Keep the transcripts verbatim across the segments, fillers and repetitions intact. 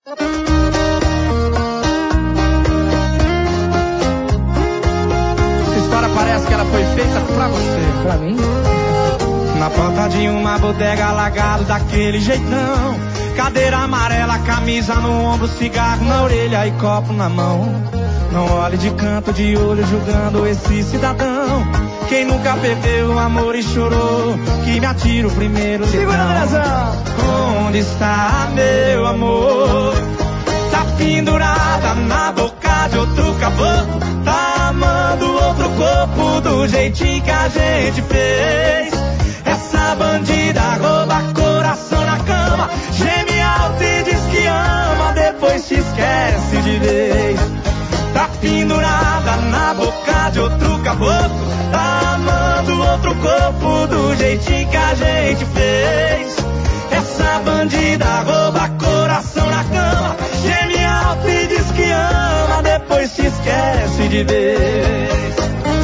Essa história parece que ela foi feita pra você. Pra mim? Na porta de uma bodega, alagado daquele jeitão, cadeira amarela, camisa no ombro, cigarro na orelha e copo na mão. Não olhe de canto de olho julgando esse cidadão. Quem nunca perdeu o amor e chorou, que me atira o primeiro litrão. Onde está meu amor? Tá pendurada na boca de outro caboclo, tá amando outro corpo do jeitinho que a gente fez. Essa bandida rouba coração na cama, geme alto e diz que ama, depois te esquece de vez. Tá pendurada na boca de outro caboclo, tá amando outro corpo do jeitinho que a gente fez. Essa bandida rouba coração na cama, geme alto e diz que ama, depois te esquece de vez.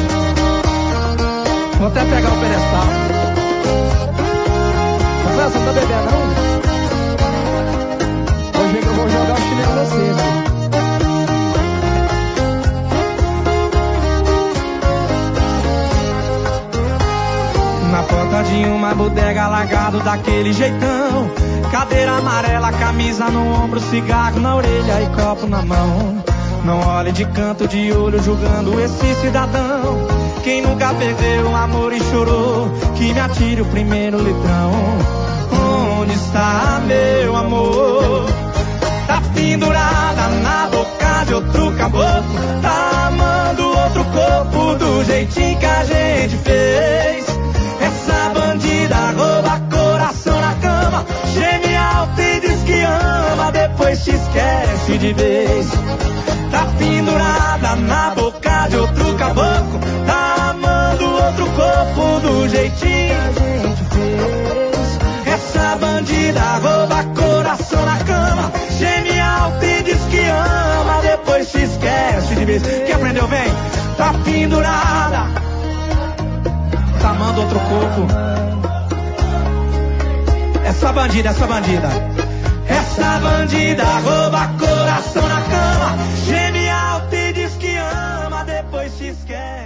Vou até pegar o pedestal. Você não tá bebendo, não? Hoje eu vou jogar o chinelo em você, né? Na porta de uma bodega, alagado daquele jeitão, cadeira amarela, camisa no ombro, cigarro na orelha e copo na mão. Não olhe de canto de olho julgando esse cidadão. Quem nunca perdeu o amor e chorou, que me atire o primeiro litrão. Onde está meu amor? Tá pendurada na boca de outro caboclo, tá amando outro corpo do jeitinho que a gente fez. Essa bandida rouba coração na cama, geme alto e diz que ama, depois te esquece de vez. Tá pendurada na boca de outro caboclo, tá amando outro corpo do jeitinho que a gente fez. Essa bandida rouba coração na cama, geme alto e diz que ama, depois te esquece de vez. Quem aprendeu bem? Tá pendurada, tá amando outro corpo. Essa bandida, essa bandida, essa bandida rouba coração na cama, geme alto e diz que ama, depois te esquece.